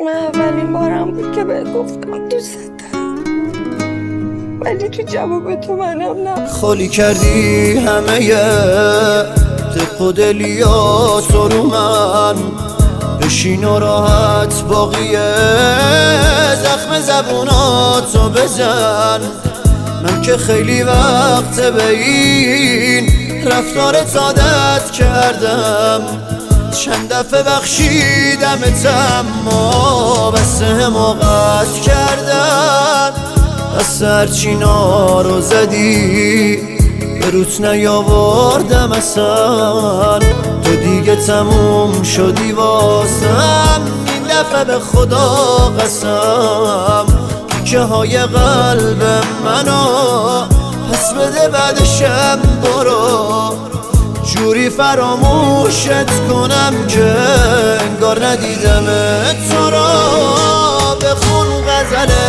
اون اولین بارم بود که بهت گفتم دوست دارم، ولی تو جواب تو منم نه. خالی کردی همه دق و دلیاتو رو من، بشین و راحت باقیه زخم زبوناتو بزن. من که خیلی وقت به این رفتارت عادت کردم، چند دفعه بخشیدمت اما بس حماقت کردم. بس هرچی نارو زدی به روت نیاوردم اصلا، تو دیگه تموم شدی واسم. این دفعه به خدا قسم که های قلب منو پس بده بعدشم برو، جوری فراموشت کنم که انگار ندیدمت تو رو. بخون غزله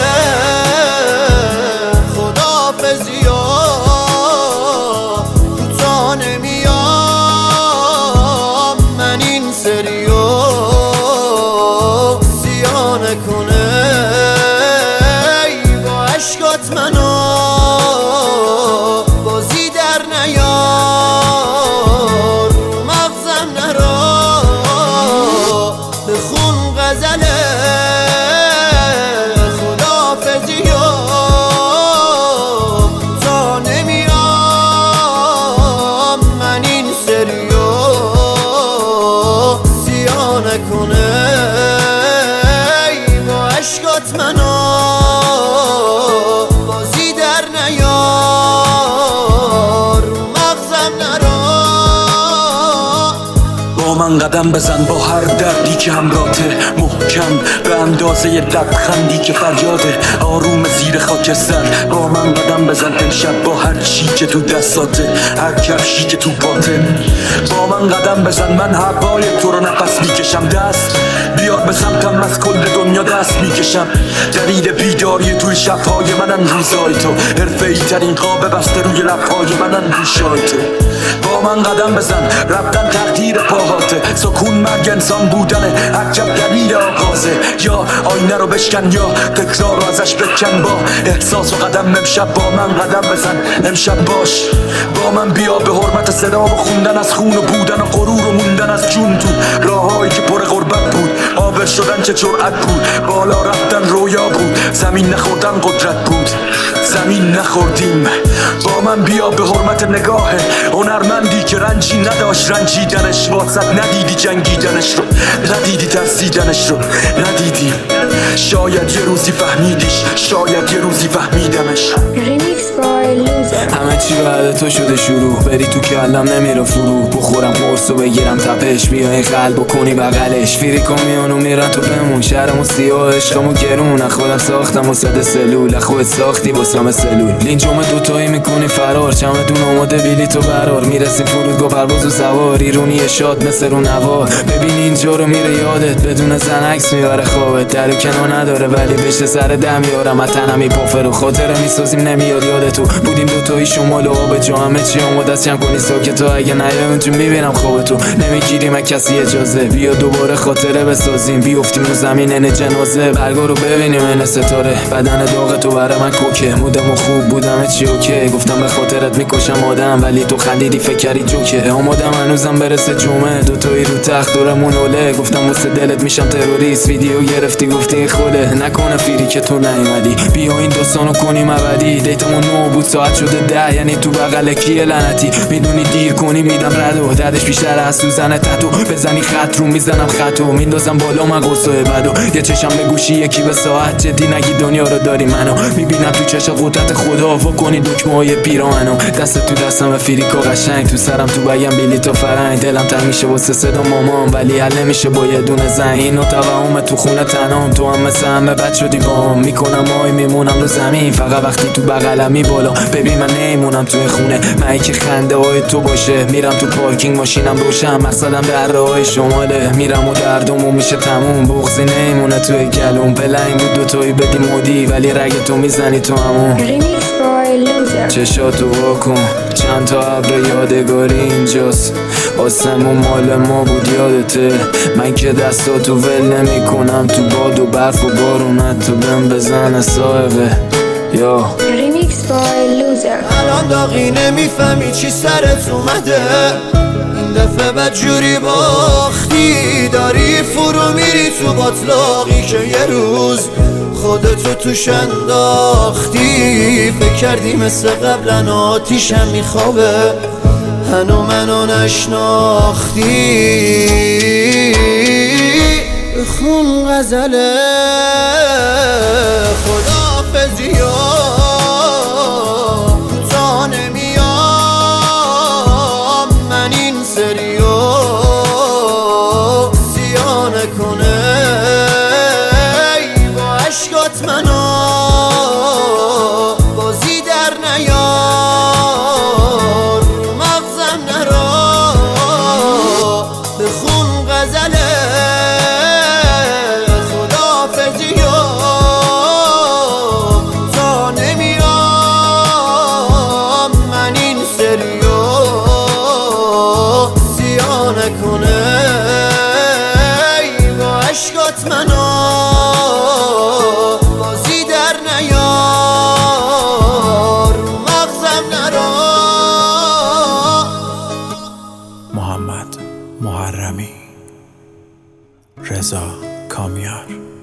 خداحافظیا کوتاه نمیام، من این سریو سیاه نکنه با عشقات منو بازی در نیار، مغزم نرو. بخون غزله خداحافظیا تا نمیام، من این سریو سیاه نکنه با عشقات منو بازی در نیار، مغزم نرو. با من قدم بزن با هر دردی که همراته، محکم به اندازه لبخندی که فریاده، آروم زیر خاکستر. با من قدم بزن امشب با هر چی که تو دستاته، هر کفشی که تو باته. با من قدم بزن من هوای تو رو نفس میکشم، دست بیاد به سمتم از کل دنیا دست میکشم. دلیل بیداری توی شبهای منن روزای تو، حرفه‌ای ترین قاب بسته روی لبهای منن گوشای تو. با من قدم بزن رفتن تقدیر پاهاته، سکون مرگ انسان بودنه عجب دلیل آغازه. یا آینه رو بشکن یا تکرار رو ازش بکن، با احساس و قدم امشب با من قدم بزن. امشب باش با من بیا به حرمت صدا و خوندن از خون و بودن و غرور و موندن از جون تو راههایی که پر غربت بود. آبر شدن چه جرأت بود، بالا رفتن رویا بود، زمین نخوردن قدرت بود، زمین نخوردیم. با من بیا به حرمت نگاه هنرمندی که رنجی نداشت رنجیدنش، واسط ندیدی جنگیدنش رو، ندیدی ترسیدنش رو، ندیدی. شاید یه روزی فهمیدیش، شاید یه روزی فهمیدمش. همه چی بعد تو شده شروع، بری تو کلم نمیره فرو، بخورم قرص و بگیرم تپش، بیا این قلب و کنی بغلش. فیریکو میانو میرن تو بمون، شهرمو سیاه عشقمو گرون، خودم ساختم و صد سلول، خودت ساختی واسم سلول. لینجوم دوتایی میکنی فرار، چمدون آماده بیلی تو برار، میرسیم فرودگاه پرواز و سوار، ایرونی شاد مثل رو نوار. ببین اینجا رو میره یادت، بدون زن عکس میبره خوابت، در کنار نداره ولی بشه سر دم یارم، تنم میپافر و خاطره میسازیم نمیاد یادتو. بودیم دوتایی شمال و آب جا، همه چی آماده است جمع کنی ساکت، تو اگه نیای اونجا میبینم خوابتو. نمیگیریم از کسی اجازه، بیا دوباره خاطره بسازیم، بیافتیم رو زمین جنازه، برگا رو ببینیم این ستاره. بدن داغ تو برای من کوکه، مودم و خوب بودم چی اوکی، گفتم به خاطرت میکشم آدم ولی تو خندیدی فکر کردی جوکه. آمادم هنوزم برسه جمعه، دوتایی رو تخت دورمون اوله، گفتم واسه دلت میشم تروریست، ویدیو گرفتی گفتی خوله، نکنه فیری که تو نیومدی، بیا این داستانو کنیم ابدی. دیتمون 9 بود ساعت شده 10، یعنی تو بغل کیه لعنتی، میدونی دیر کنی میدم ردو، دردش بیشتر از سوزن تتو، بزنی خط رو میزنم خطو، میندازم بالا من قصه بدو، یه چشم به گوشی یکی به ساعت، جدی نگی دنیا رو داری منو، میبینم تو چشم قدرت خدا، واکنی دکمه های پیراهنو، دست تو دستم فریکا قشنگ، تو سرم تو بگم بلیط و فرنگ، دلم تنگ میشه واسه صدا مامان ولی حل نمیشه با یه دونه زنگ، اینو توهم تو خونه تنام، تو هم مثل همه بد شدی باهم، میکنم آی میمونم رو زمین، فقط وقتی تو بغلمی بالا، ببین من نمیمونم توی خونه، من که خنده های تو باشه، میرم تو پارکینگ ماشینم روشن، مقصدم در راه شماله، میرم و دردمو میشه تموم، بغضی نمیمونه توی گلوم، بلنگ بود دوتایی بدی مودی ولی رگ تو میزنی تو همون، چشاتو واکن چند تا ابر یادگاری اینجاست، آسمون مال ما بود یادته، من که دستاتو ول نمی کنم، تو باد و برف و بارونت تو بهم بزن سائقه یا Remix by Loser. الان داغی نمیفهمی چی سرت اومده، این دفعه بدجوری باختی، داری فرو میری تو باطلاقی که یه روز خودتو توش انداختی. فکر کردی مثل قبلن آتیشم میخوابه، هنو منو نشناختی. بخون غزله خداحافظی تا نمیام، من این سریو سیاه نکنه ای با عشقات منو بازی در نیار، مغزم نرا. بخون غزله خداحافظی تا نمیام، من این سریو سیاه نکنه ای با عشقات منو بازی در نیار، مغزم نرا. محمد محرمی، رضا کامیار.